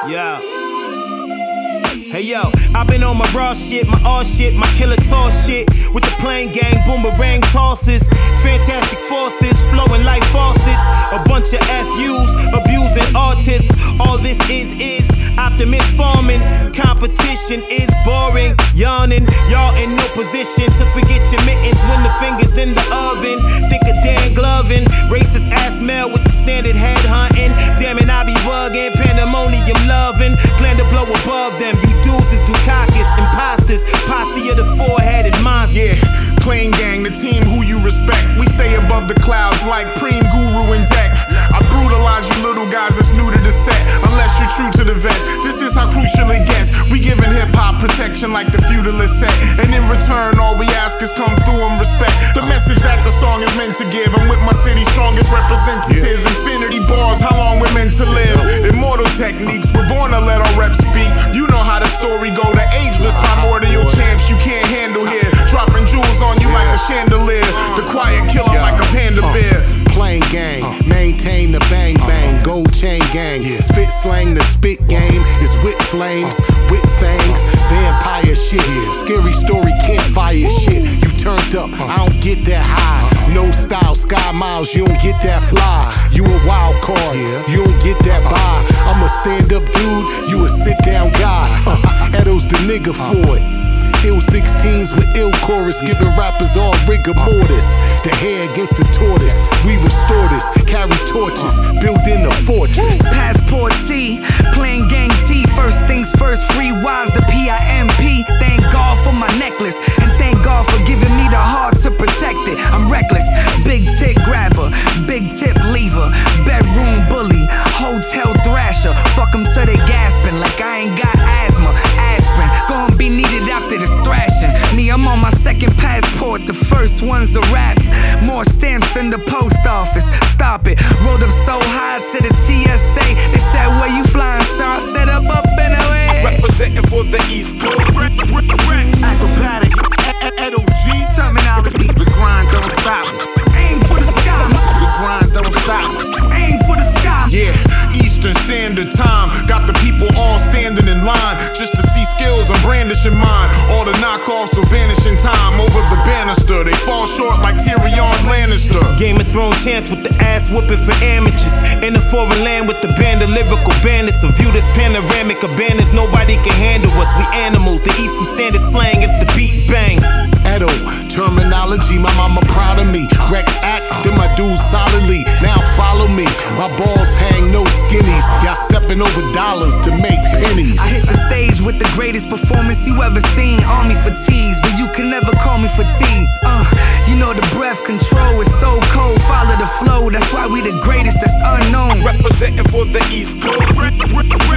Yeah. Hey yo, I've been on my raw shit, my all shit, my killer toss shit. With the plain gang, boomerang tosses. Fantastic forces, flowing like faucets. A bunch of FUs, abusing artists. All this is optimist farming. Competition is boring, yawning. Y'all in no position to forget your mittens when the fingers in the oven. Think of Dan Glovin, racist ass male with the standard head hunting. Damn it, I be bugging, pandemonium loving. Plan to blow above them. You dudes is Dukakis, imposters, posse of the four-headed monster. Yeah, plain gang, the team who you respect. We stay above the clouds like Preem, Guru, and Deck. I brutalize you little guys that's new to the set, unless you're true to the vets. This is how crucial it gets. We giving hip-hop protection like the feudalist set. And in return, all we ask is come through and respect the message that the song is meant to give. I'm with my city's strongest representatives. Infinity bars, how long we're meant to live. Immortal techniques, we're born to let our reps speak. You know how the story go, the ageless primordial champs you can't handle here. Dropping jewels on you like a chandelier. The quiet killer like a panda bear. Plain gang, maintain the bang bang, gold chain gang. Spit slang, the spit game is with flames, with fangs, vampire shit. Scary story, campfire shit. You turned up, I don't get that high. No style, sky miles, you don't get that fly. You a wild card, you don't get that buy. I'm a stand up dude, you a sit down guy. Edo's the nigga for it. Ill 16s with ill chorus, giving rappers all rigor mortis. The hair against the tortoise, we restore this, carry torches, build in a fortress. Passport T, plain gang T. First things first, free wise, the PIMP. Thank God for my necklace, and thank God for giving me the heart to protect it. I'm reckless, big tip grabber, big tip leaver, bedroom bully, hotel thrasher. Fuck them till they gasping like I ain't got asthma. Aspirin, gon' be needed after this thrashing. Me, I'm on my second passport, the first one's a rap. More stamps than the post office. Stop it, rolled up so high to the TSA. They said, where you flying, sir? I said, up and away. Representing for the East Coast. Acrobatic, Edo G. Terminology. The grind don't stop. Aim for the sky. The grind don't stop. Aim for the sky. Yeah, Eastern Standard Time. Got the people all standing in line just to see skills I'm brandishing mine. All the knockoffs will vanish in time over the banister. They fall short like Tyrion Lannister. Game of Thrones chance with the ass whooping for amateurs. In a foreign land with the band of lyrical bandits. A view this panoramic abandons. Nobody can handle us. We animals. The Eastern Standard slang is the beat bang. Edo, terminology, my mama proud of me. Rex act, then my dudes solidly. Now follow me. My balls hang no skinnies. Y'all stepping over dollars to make pennies. I hit the stage with the greatest performance you ever seen. Army fatigues, but you can never call me fatigue. You know the breath control is so cold. Follow the flow, that's why we the greatest that's unknown. Representing for the East Coast.